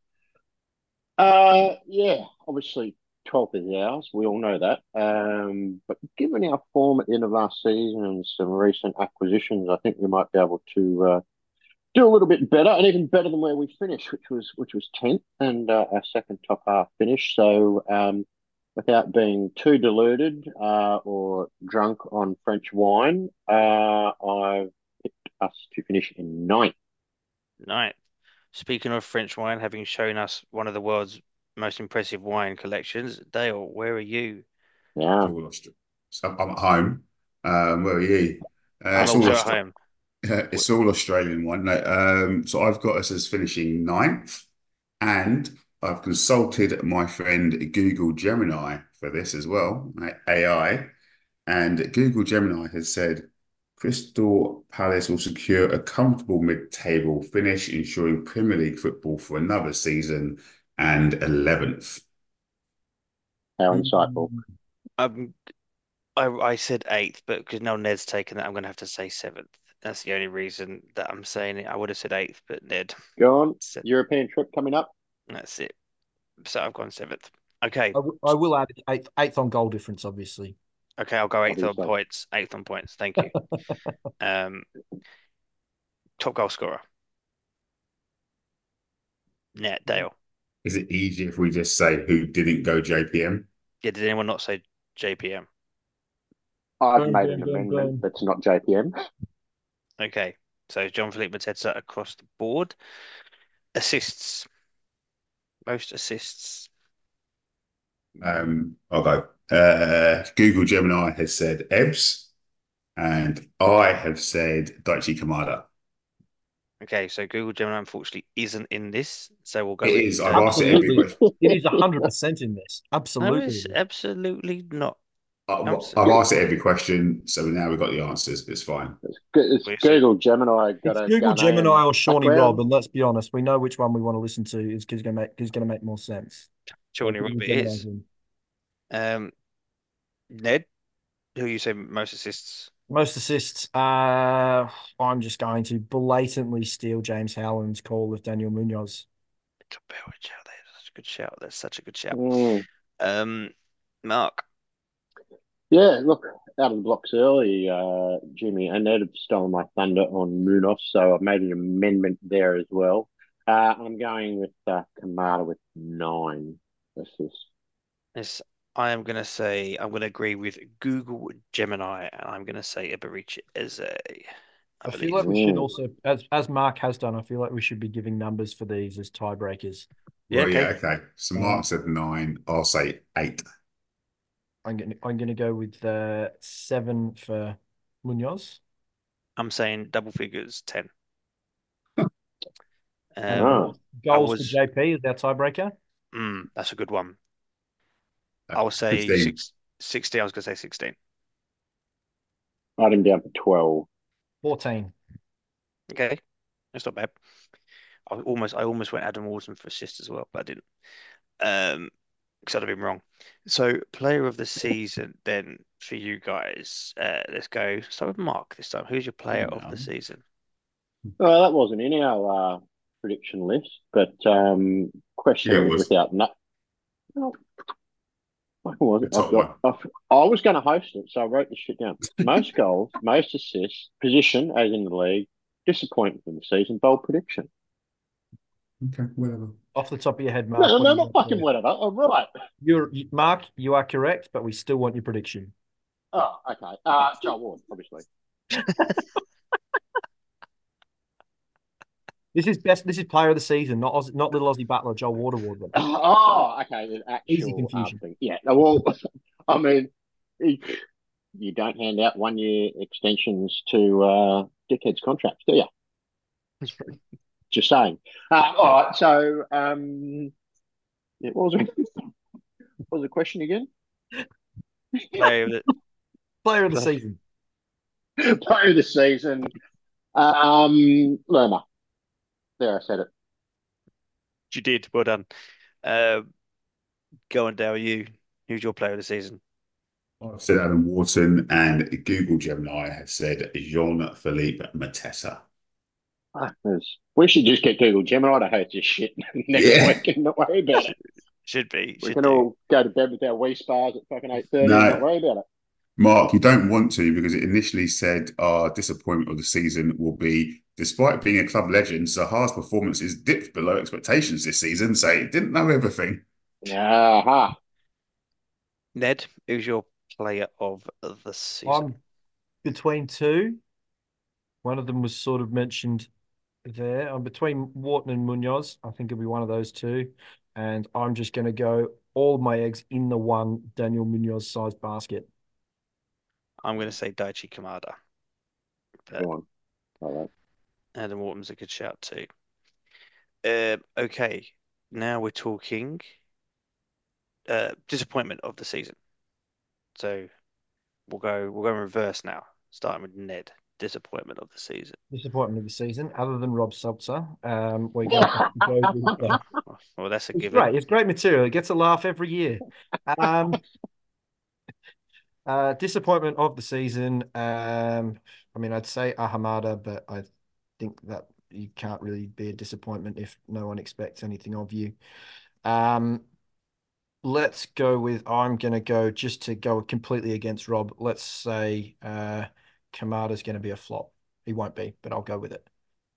Yeah, obviously 12th is ours. We all know that. But given our form at the end of last season and some recent acquisitions, I think we might be able to do a little bit better, and even better than where we finished, which was 10th, and our second top half finish. So without being too deluded or drunk on French wine, I've picked us to finish in ninth. Ninth. Speaking of French wine, having shown us one of the world's most impressive wine collections, Dale, where are you? Yeah. So I'm at home. Where are you? I'm It's all also at home. it's all Australian one. No, so I've got us as finishing ninth, and I've consulted my friend Google Gemini for this as well, AI, and Google Gemini has said Crystal Palace will secure a comfortable mid-table finish, ensuring Premier League football for another season and 11th. How insightful. Um, I said eighth, but because now Ned's taken that, I'm going to have to say seventh. That's the only reason that I'm saying it. I would have said eighth, but Ned Go on. said European trip coming up. that's it. So I've gone seventh. Okay. I will add eighth on goal difference, obviously. Okay, I'll go eighth on Obviously. points. Eighth on points. Thank you. Um, top goal scorer. Net Dale. Is it easier if we just say who didn't go JPM? Yeah, did anyone not say JPM? I've Boom, made boom, an boom, amendment boom. that's not JPM. Okay. So Jean-Philippe Mateta across the board. Assists. Most assists. I'll go. Google Gemini has said Ebbs, and I have said Daichi Kamada. Okay, so Google Gemini unfortunately isn't in this, so we'll go It with is. I've asked it every Absolutely. question. It is 100% in this. No, Absolutely. it's absolutely not. I've asked it every question, so now we've got the answers. It's fine. It's We'll see. Google Gemini got It's a Google Gemini Ghanaian or Shawnee background. Robb, and let's be honest, we know which one we want to listen to is gonna make more sense. Shawnee So Robb Google it Gemini's is. in. Ned, who you say most assists? Most assists. I'm just going to blatantly steal James Howland's call with Daniel Munoz. It's a Bellwitch shout. That's such a good shout. That's such a good shout. Mm. Mark. Yeah, look, out of the blocks early, Jimmy and Ed have stolen my thunder on Munoz, so I've made an amendment there as well. I'm going with Kamada with 9 assists. Yes, I am gonna say I'm gonna agree with Google Gemini, and I'm gonna say Eberici Eze. I I feel believe. like we should Mm. also, as Mark has done, I feel like we should be giving numbers for these as tiebreakers. Yeah, Well, yeah, okay. okay. So Mark said 9. I'll say 8. I'm gonna go with 7 for Munoz. I'm saying double figures 10. And Um, Ah, I goals for was. JP is our tiebreaker. That's a good one. I'll say 15. 60. I was gonna say 16. I had him down for 12. 14. Okay, that's not bad. I almost went Adam Wilson for assist as well, but I didn't. Because I'd have been wrong. So, player of the season then for you guys. Let's go. Start with Mark this time. Who's your player of the season? Well, that wasn't in our prediction list, but Yeah, it question was. without nut. What was The it? I've top got. one. I was going to host it, so I wrote this shit down. Most goals, most assists, position as in the league, disappointment in the season, bold prediction. Okay, whatever. Off the top of your head, Mark, No, what no, do you not got fucking there? whatever. All right. Mark, you are correct, but we still want your prediction. Oh, okay. Joe Ward, obviously. This is best. This is player of the season, not little Aussie battler Joel Waterward. Oh, okay. The Easy actual confusion. thing. Yeah. Well, I mean, you don't hand out 1 year extensions to dickheads contracts, do you? Just saying. All right. So, yeah, what was the question again? Player of the Player of the Play- season. Player of the season. Lerma. There, I said it. You did. Well done. Uh, Go on, Dale. Who's your player of the season? I've said Adam Wharton, and Google Gemini has said Jean-Philippe Mateta. We should just get Google Gemini to host this shit next Yeah. week and not worry about it. Should be. We Should can do. all go to bed with our Wii Spars at fucking 8:30 and No. not worry about it. Mark, you don't want to because it initially said our disappointment of the season will be, despite being a club legend, Zaha's performances dipped below expectations this season, so it didn't know everything. Aha. Ned, who's your player of the season? I'm between two. One of them was sort of mentioned there. I'm between Wharton and Munoz. I think it'll be one of those two. And I'm just going to go all my eggs in the one Daniel Munoz sized basket. I'm going to say Daichi Kamada. But Go on. All right. Adam Wharton's a good shout too. Okay, now we're talking disappointment of the season. So we'll go in reverse now, starting with Ned. Disappointment of the season. Disappointment of the season, other than Rob Seltzer. We're going to go with, Well, that's a it's given. great. It's great material. It gets a laugh every year. Disappointment of the season. I mean, I'd say Ahamada, but I think that you can't really be a disappointment if no one expects anything of you. Let's go with, I'm going to go just to go completely against Rob. Let's say Kamada's going to be a flop. He won't be, but I'll go with it.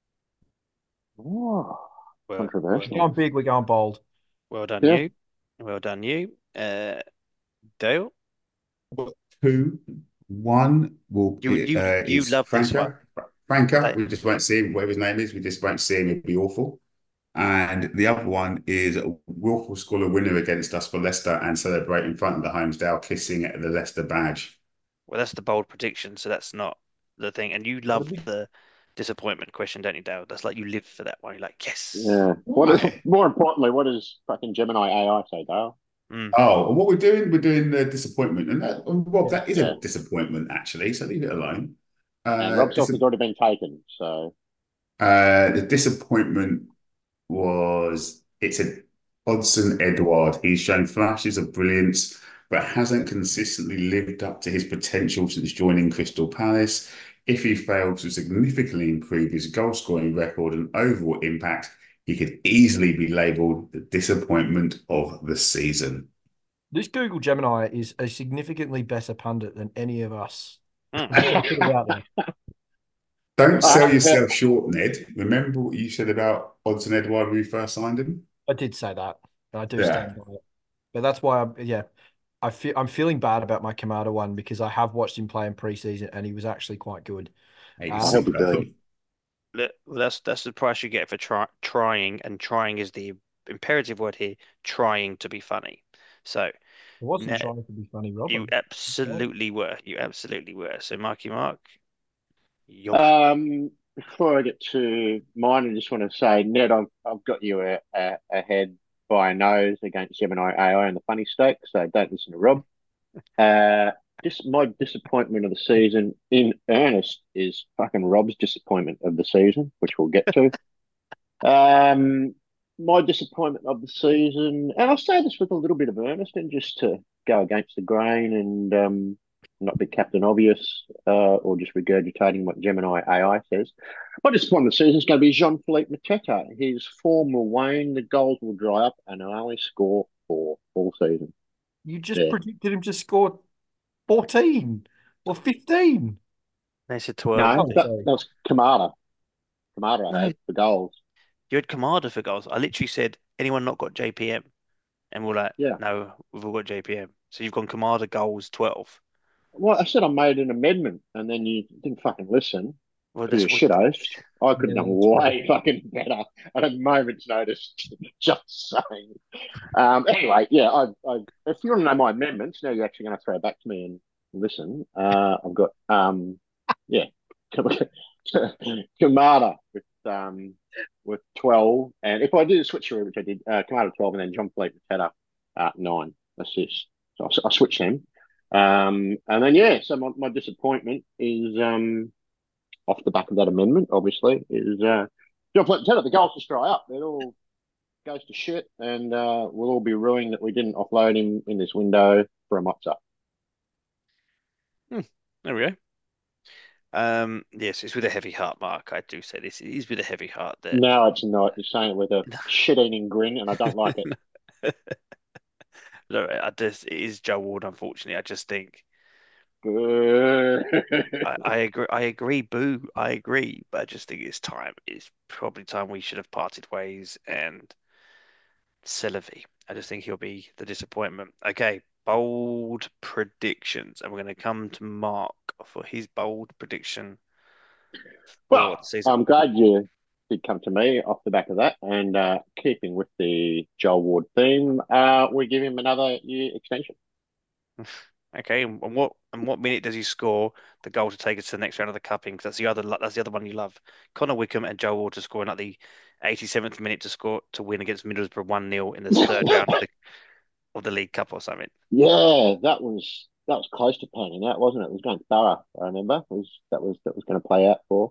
Oh, Well, We're controversial. going big, we're going bold. well done, Yeah. you. Well done, you. Dale, 2, 1 will you be, you is love this one. Franca. Like- We just won't see him, whatever his name is. We just won't see him. It'd be awful. And the other one is Wolf will score a winner against us for Leicester and celebrate in front of the Homesdale, kissing at the Leicester badge. Well, that's the bold prediction, so that's not the thing. And you love the disappointment question, don't you, Dale? That's like you live for that one. You're like, yes. Yeah. Why? More importantly, what does fucking Gemini AI say, Dale? Oh, and what we're doing the disappointment. And that, Rob, that is Yeah. a disappointment, actually. So leave it alone. And Rob Self has already been taken, so The disappointment was it's a Hodson Edouard. He's shown flashes of brilliance, but hasn't consistently lived up to his potential since joining Crystal Palace. If he failed to significantly improve his goal scoring record and overall impact, he could easily be labelled the disappointment of the season. This Google Gemini is a significantly better pundit than any of us. Mm. Put it out there. Don't sell yourself short, Ned. Remember what you said about Hodson Edouard when we first signed him? I did say that. And I do Yeah. stand by it. But that's why I'm feeling bad about my Kamada one because I have watched him play in preseason and he was actually quite good. Hey, I hope he does. Well, that's the price you get for trying, and trying is the imperative word here. Trying to be funny. So I wasn't Ned, trying to be funny, Rob. you absolutely were. You absolutely were. So Marky Mark, before I get to mine, I just want to say, Ned, I've got you ahead by a nose against Gemini AI in the funny stake, so don't listen to Rob. My disappointment of the season, in earnest, is fucking Rob's disappointment of the season, which we'll get to. My disappointment of the season, and I'll say this with a little bit of earnest and just to go against the grain and not be Captain Obvious or just regurgitating what Gemini AI says. My disappointment of the season is going to be Jean-Philippe Mateta. His form will wane, the goals will dry up, and he'll only score 4 all season. You just Yeah. predicted him to score 14 or 15. They said 12. No, Oh, that sorry. was Kamada. Kamada I No, had for goals. you had Kamada for goals. I literally said, anyone not got JPM? And we're like, Yeah. no, we've all got JPM. So you've gone Kamada goals 12. Well, I said I made an amendment, and then you didn't fucking listen Well, because that's you're what. shit host. I could Yeah, have done that's right. way fucking better at a moment's notice. Just saying. Anyway, yeah, if you want to know my amendments, now you're actually going to throw it back to me and listen. I've got, yeah, Kamada with 12, and if I do the switcheroo, which I did, Kamada 12, and then John Fleet Mateta at 9 assists. So I switched them. And then yeah, so my disappointment is off the back of that amendment, obviously, is John Fleet Mateta. The goals just dry up. It all goes to shit, and we'll all be ruining that we didn't offload him in this window for a mops up. Hmm, there we go. Yes, it's with a heavy heart, Mark. I do say this. It is with a heavy heart that No, it's not. You're saying it with a shit-eating grin, and I don't like it. no, it is Joe Ward, unfortunately. I just think I agree. I agree, Boo. I agree, but I just think it's time. It's probably time we should have parted ways and Celevi. I just think he'll be the disappointment. Okay, bold predictions, and we're going to come to Mark for his bold prediction for Well, the season. I'm glad you did come to me off the back of that, and keeping with the Joel Ward theme, we give him another year extension. Okay, and what minute does he score the goal to take us to the next round of the cupping? 'Cause that's the other one you love. Connor Wickham and Joe Ward scoring at the 87th minute to win against Middlesbrough 1-0 in the third round of the League Cup or something. Yeah, that was close to panning out, wasn't it? It was going thorough. I remember. That was going to play out for.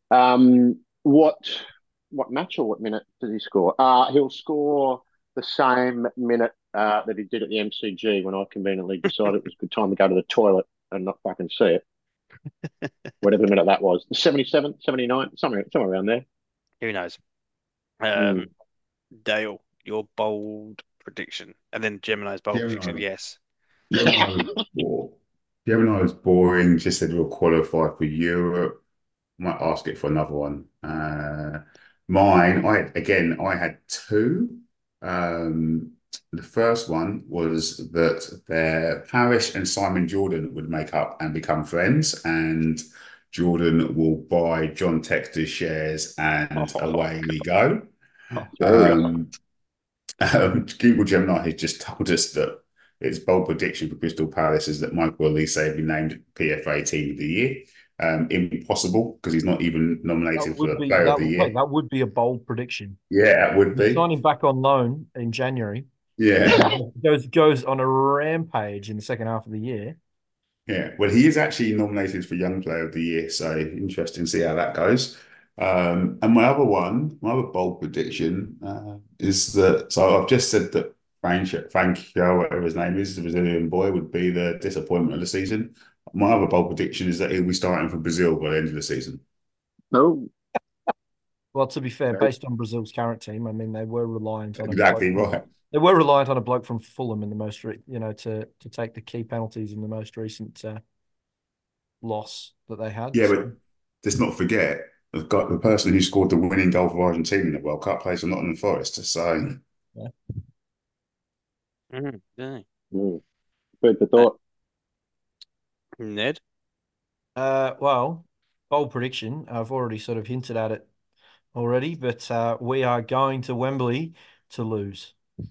What match or what minute does he score? He'll score the same minute that he did at the MCG when I conveniently decided it was a good time to go to the toilet and not fucking see it. Whatever minute that was, the 77th, 79th, somewhere around there. Who knows? Mm. Um, Dale, your bold prediction, and then Gemini's bold prediction. Gemini, Yes. Gemini was boring. Gemini was boring. Just said we'll qualify for Europe. Might ask it for another one. Mine, I had two. Um, the first one was that Parish and Simon Jordan would make up and become friends, and Jordan will buy John Textor's shares, and away we go. Serious. Um, Google Gemini has just told us that its bold prediction for Crystal Palace is that Michael Olise will be named PFA Team of the Year. Impossible because he's not even That nominated would for be Player of that the wait, Year. that would be a bold prediction. Yeah, it would You be. sign him back on loan in January. Yeah. Goes on a rampage in the second half of the year. Yeah. Well, he is actually nominated for Young Player of the Year, so interesting to see how that goes. And my other bold prediction is that, so I've just said that Frank, whatever his name is, the Brazilian boy, would be the disappointment of the season. My other bold prediction is that he'll be starting for Brazil by the end of the season. No, Well, to be fair, very based on Brazil's current team, I mean, they were reliant on a bloke Exactly right. they were reliant on a bloke from Fulham in the to take the key penalties in the most recent loss that they had. Yeah, So but let's not forget the person who scored the winning goal for Argentina in the World Cup plays for Nottingham Forest. So yeah. Yeah. food for thought. Ned. Well, bold prediction. I've already sort of hinted at it already, but we are going to Wembley to lose.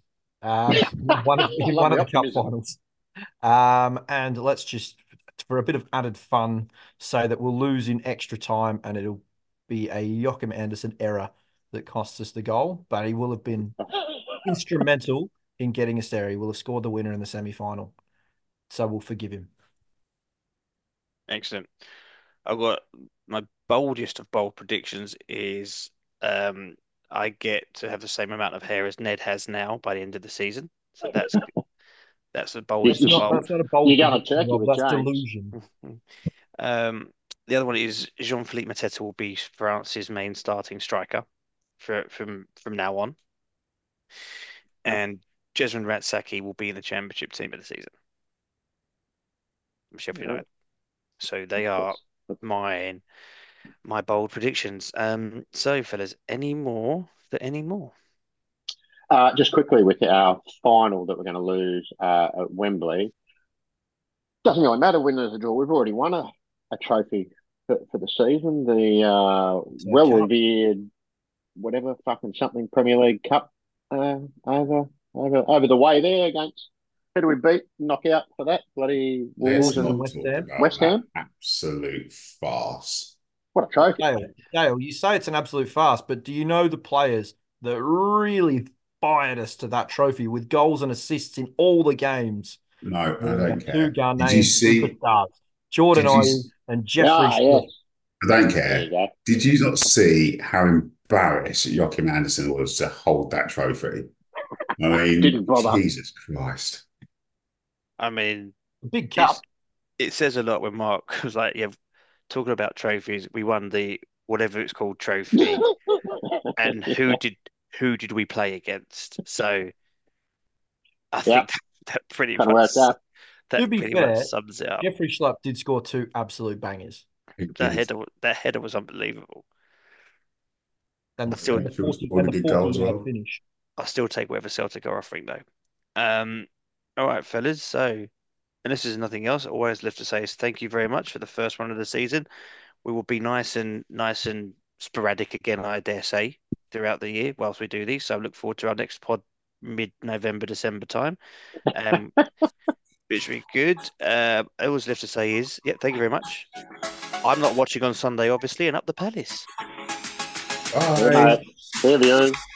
In Love one the of the cup optimism. finals. And let's just, for a bit of added fun, say that we'll lose in extra time and it'll be a Joachim Andersen error that costs us the goal, but he will have been instrumental in getting us there. He will have scored the winner in the semi-final. So we'll forgive him. Excellent. I've got my boldest of bold predictions is I get to have the same amount of hair as Ned has now by the end of the season. So that's the boldest of bold. That's not a bold You got a prediction, turkey Rob. with That's James. delusion. The other one is Jean-Philippe Mateta will be France's main starting striker from now on. And Jesmond Ratsaki will be in the championship team of the season. Sheffield Yeah. United. So they are my bold predictions. So fellas, any more? Just quickly with our final that we're going to lose at Wembley. Doesn't really matter win or draw. We've already won a trophy for the season. The well revered whatever fucking something Premier League Cup over the way there against who do we beat? Knockout for that bloody Let's Wolves not and West talk Ham. about West that Ham. absolute farce. What a trophy! Dale, you say it's an absolute farce, but do you know the players that really fired us to that trophy with goals and assists in all the games? No, I don't Two care. Did you Ghanaian see? superstars, Jordan Did you? Ayew and Jeffrey Ah, Schlupp. yes. I don't There care. you go. Did you not see how embarrassed Joachim Anderson was to hold that trophy? I mean, Didn't bother. Jesus Christ. I mean, Big cup. it says a lot when Mark was like, "Yeah, talking about trophies, we won the whatever it's called trophy, and who did we play against?" So I think that pretty Kind of much worked out. To be pretty much fair, sums it up. Jeffrey Schlupp did score 2 absolute bangers. That header was unbelievable. And the, Still- and the Sure, 40, scored and a the good goal as 40-yard well. finish. I'll still take whatever Celtic are offering though. All right, fellas. So, unless there's nothing else, all I was left to say is thank you very much for the first one of the season. We will be nice and sporadic again, I dare say, throughout the year whilst we do these. So I look forward to our next pod mid-November, December time. Which will be good. All was left to say is, thank you very much. I'm not watching on Sunday, obviously, and up the Palace. Bye. Good night. See you.